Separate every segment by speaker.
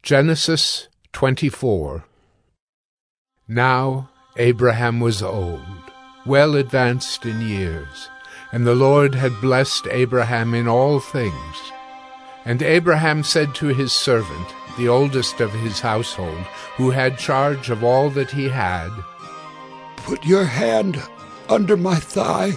Speaker 1: Genesis 24. Now Abraham was old, well advanced in years, and the Lord had blessed Abraham in all things. And Abraham said to his servant, the oldest of his household, who had charge of all that he had,
Speaker 2: "Put your hand under my thigh,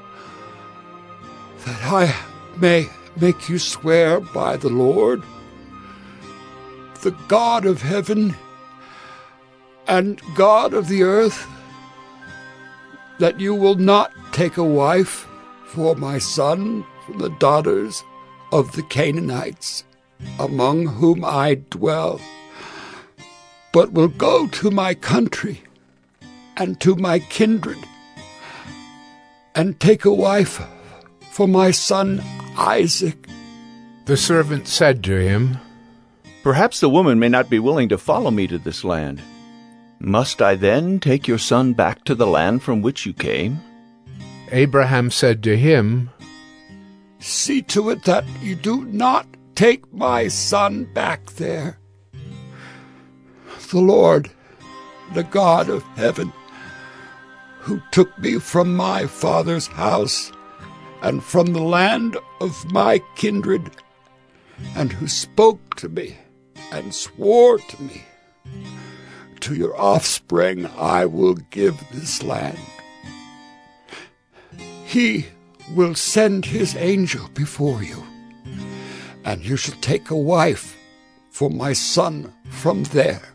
Speaker 2: that I may make you swear by the Lord, the God of heaven and God of the earth, that you will not take a wife for my son from the daughters of the Canaanites, among whom I dwell, but will go to my country and to my kindred, and take a wife for my son Isaac."
Speaker 1: The servant said to him,
Speaker 3: "Perhaps the woman may not be willing to follow me to this land. Must I then take your son back to the land from which you came?"
Speaker 1: Abraham said to him,
Speaker 2: "See to it that you do not take my son back there. The Lord, the God of heaven, who took me from my father's house and from the land of my kindred, and who spoke to me and swore to me, to your offspring I will give this land. He will send his angel before you, and you shall take a wife for my son from there.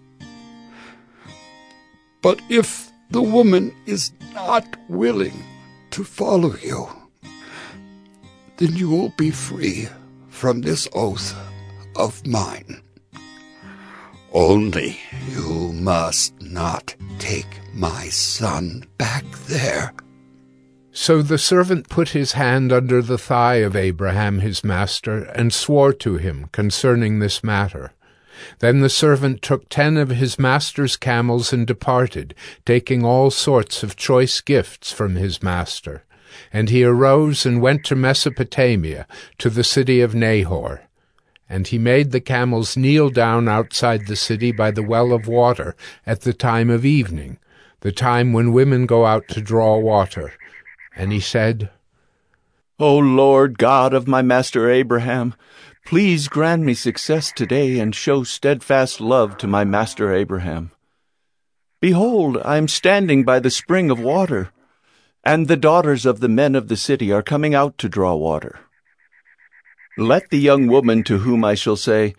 Speaker 2: But if the woman is not willing to follow you, then you will be free from this oath of mine. Only you must not take my son back there."
Speaker 1: So the servant put his hand under the thigh of Abraham his master, and swore to him concerning this matter. Then the servant took 10 of his master's camels and departed, taking all sorts of choice gifts from his master. And he arose and went to Mesopotamia, to the city of Nahor. And he made the camels kneel down outside the city by the well of water at the time of evening, the time when women go out to draw water. And he said,
Speaker 3: "O Lord God of my master Abraham, please grant me success today and show steadfast love to my master Abraham. Behold, I am standing by the spring of water, and the daughters of the men of the city are coming out to draw water. Let the young woman to whom I shall say,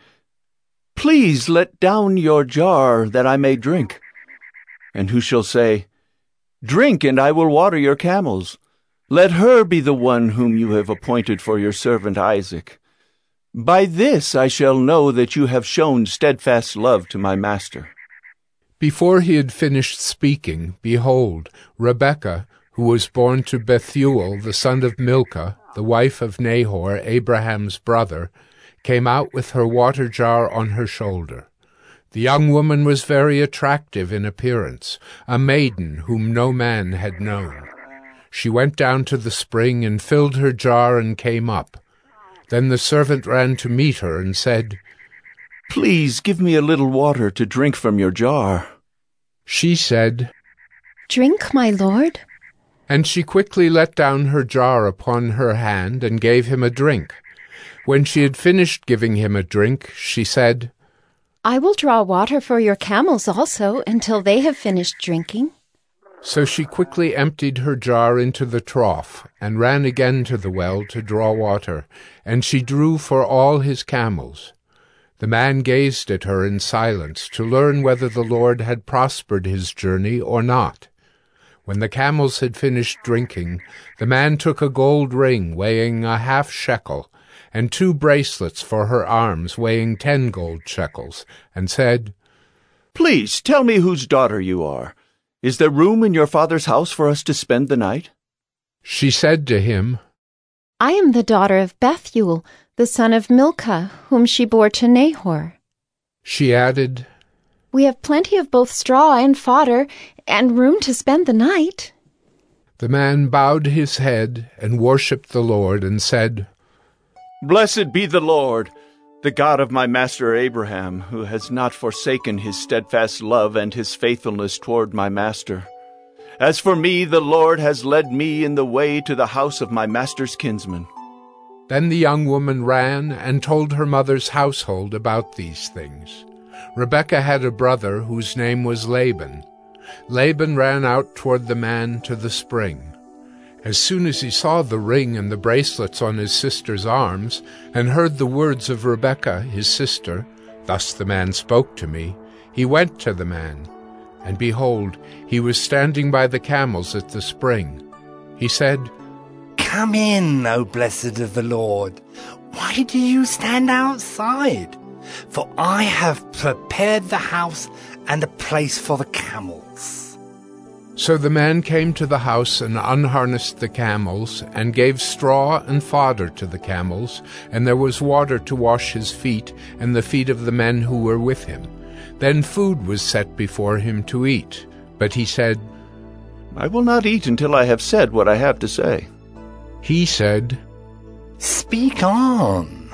Speaker 3: 'Please let down your jar that I may drink,' and who shall say, 'Drink, and I will water your camels,' let her be the one whom you have appointed for your servant Isaac. By this I shall know that you have shown steadfast love to my master."
Speaker 1: Before he had finished speaking, behold, Rebekah, who was born to Bethuel, the son of Milcah, the wife of Nahor, Abraham's brother, came out with her water jar on her shoulder. The young woman was very attractive in appearance, a maiden whom no man had known. She went down to the spring and filled her jar and came up. Then the servant ran to meet her and said,
Speaker 3: "Please give me a little water to drink from your jar."
Speaker 1: She said,
Speaker 4: "Drink, my lord."
Speaker 1: And she quickly let down her jar upon her hand and gave him a drink. When she had finished giving him a drink, she said,
Speaker 4: "I will draw water for your camels also until they have finished drinking."
Speaker 1: So she quickly emptied her jar into the trough and ran again to the well to draw water, and she drew for all his camels. The man gazed at her in silence to learn whether the Lord had prospered his journey or not. When the camels had finished drinking, the man took a gold ring weighing a half shekel, and 2 bracelets for her arms weighing 10 gold shekels, and said,
Speaker 3: "Please tell me whose daughter you are. Is there room in your father's house for us to spend the night?"
Speaker 1: She said to him,
Speaker 4: "I am the daughter of Bethuel, the son of Milcah, whom she bore to Nahor."
Speaker 1: She added,
Speaker 4: "We have plenty of both straw and fodder, and room to spend the night."
Speaker 1: The man bowed his head and worshipped the Lord and said,
Speaker 3: "Blessed be the Lord, the God of my master Abraham, who has not forsaken his steadfast love and his faithfulness toward my master. As for me, the Lord has led me in the way to the house of my master's kinsman."
Speaker 1: Then the young woman ran and told her mother's household about these things. Rebekah had a brother whose name was Laban. Laban ran out toward the man to the spring. As soon as he saw the ring and the bracelets on his sister's arms, and heard the words of Rebekah his sister, "Thus the man spoke to me," he went to the man. And behold, he was standing by the camels at the spring. He said,
Speaker 5: "Come in, O blessed of the Lord. Why do you stand outside? For I have prepared the house and a place for the camels."
Speaker 1: So the man came to the house and unharnessed the camels, and gave straw and fodder to the camels, and there was water to wash his feet and the feet of the men who were with him. Then food was set before him to eat. But he said,
Speaker 3: "I will not eat until I have said what I have to say."
Speaker 1: He said,
Speaker 5: "Speak on."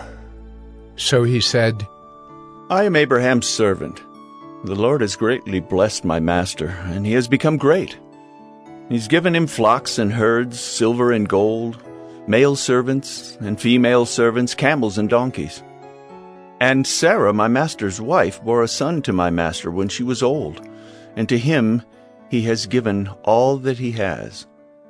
Speaker 1: So he said,
Speaker 3: "I am Abraham's servant. The Lord has greatly blessed my master, and he has become great. He's given him flocks and herds, silver and gold, male servants and female servants, camels and donkeys. And Sarah, my master's wife, bore a son to my master when she was old, and to him he has given all that he has.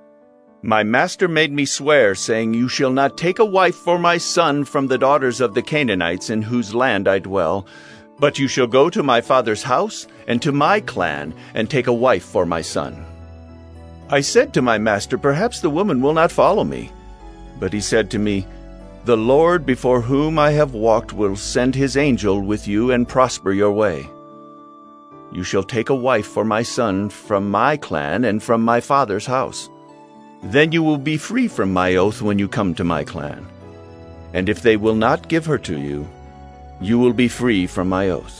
Speaker 3: My master made me swear, saying, 'You shall not take a wife for my son from the daughters of the Canaanites in whose land I dwell, but you shall go to my father's house and to my clan and take a wife for my son.' I said to my master, 'Perhaps the woman will not follow me.' But he said to me, 'The Lord before whom I have walked will send his angel with you and prosper your way. You shall take a wife for my son from my clan and from my father's house. Then you will be free from my oath when you come to my clan. And if they will not give her to you, you will be free from my oath.'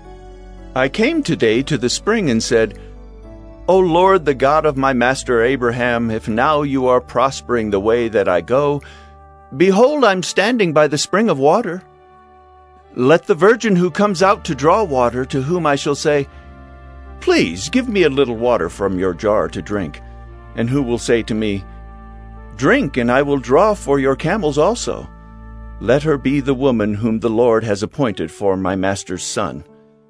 Speaker 3: I came today to the spring and said, 'O Lord, the God of my master Abraham, if now you are prospering the way that I go, behold, I'm standing by the spring of water. Let the virgin who comes out to draw water, to whom I shall say, "Please give me a little water from your jar to drink," and who will say to me, "Drink, and I will draw for your camels also," let her be the woman whom the Lord has appointed for my master's son."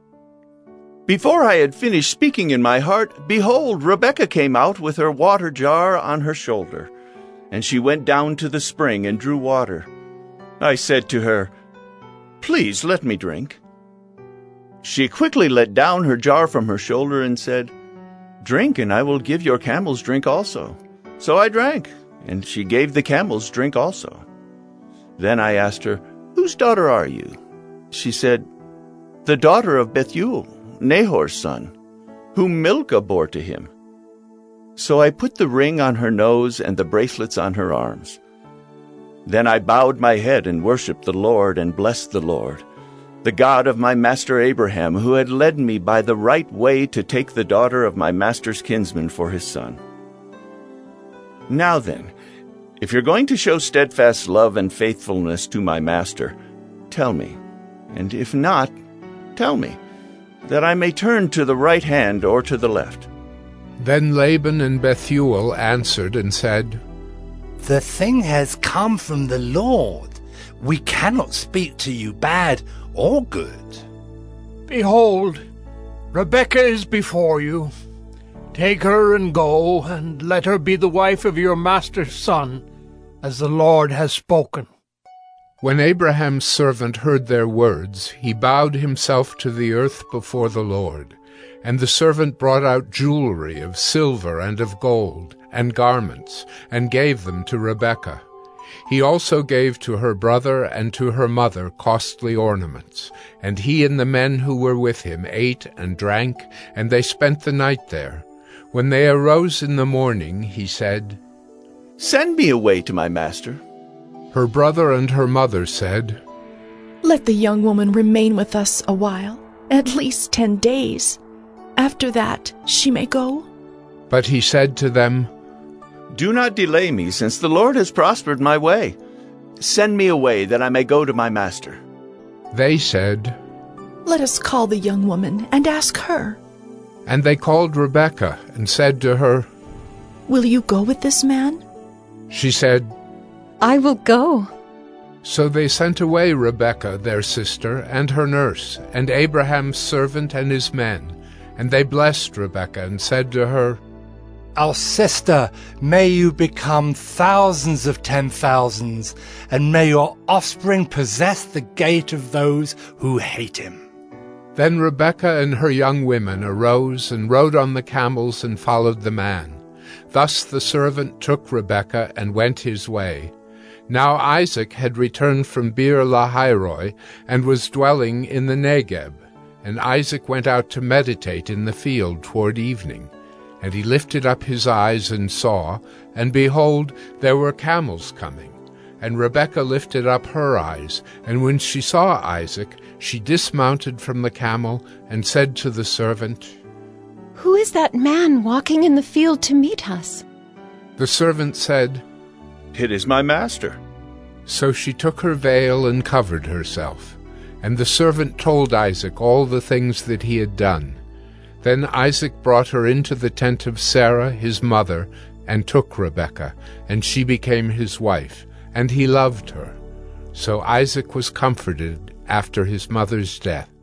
Speaker 3: Before I had finished speaking in my heart, behold, Rebekah came out with her water jar on her shoulder, and she went down to the spring and drew water. I said to her, "Please let me drink." She quickly let down her jar from her shoulder and said, "Drink, and I will give your camels drink also." So I drank, and she gave the camels drink also. Then I asked her, "Whose daughter are you?" She said, "The daughter of Bethuel, Nahor's son, whom Milcah bore to him." So I put the ring on her nose and the bracelets on her arms. Then I bowed my head and worshipped the Lord and blessed the Lord, the God of my master Abraham, who had led me by the right way to take the daughter of my master's kinsman for his son. Now then, if you're going to show steadfast love and faithfulness to my master, tell me, and if not, tell me, that I may turn to the right hand or to the left."
Speaker 1: Then Laban and Bethuel answered and said,
Speaker 5: "The thing has come from the Lord. We cannot speak to you bad or good."
Speaker 2: Behold, Rebekah is before you. Take her and go, and let her be the wife of your master's son, as the Lord has spoken."
Speaker 1: When Abraham's servant heard their words, he bowed himself to the earth before the Lord. And the servant brought out jewelry of silver and of gold, and garments, and gave them to Rebekah. He also gave to her brother and to her mother costly ornaments. And he and the men who were with him ate and drank, and they spent the night there. When they arose in the morning, he said,
Speaker 3: "Send me away to my master."
Speaker 1: Her brother and her mother said,
Speaker 6: "Let the young woman remain with us a while, at least 10 days. After that, she may go."
Speaker 1: But he said to them,
Speaker 3: "Do not delay me, since the Lord has prospered my way. Send me away, that I may go to my master."
Speaker 1: They said,
Speaker 6: "Let us call the young woman and ask her."
Speaker 1: And they called Rebekah and said to her,
Speaker 6: "Will you go with this man?"
Speaker 1: She said,
Speaker 4: "I will go."
Speaker 1: So they sent away Rebekah their sister and her nurse, and Abraham's servant and his men, and they blessed Rebekah and said to her,
Speaker 5: Our sister, may you become thousands of 10,000s, and may your offspring possess the gate of those who hate him.
Speaker 1: Then Rebekah and her young women arose and rode on the camels and followed the man. Thus the servant took Rebekah and went his way. Now Isaac had returned from Beer-lahai-roi and was dwelling in the Negeb. And Isaac went out to meditate in the field toward evening. And he lifted up his eyes and saw, and behold, there were camels coming. And Rebekah lifted up her eyes, and when she saw Isaac, she dismounted from the camel and said to the servant,
Speaker 4: "Who is that man walking in the field to meet us?"
Speaker 1: The servant said,
Speaker 3: "It is my master."
Speaker 1: So she took her veil and covered herself. And the servant told Isaac all the things that he had done. Then Isaac brought her into the tent of Sarah his mother, and took Rebekah, and she became his wife, and he loved her. So Isaac was comforted after his mother's death.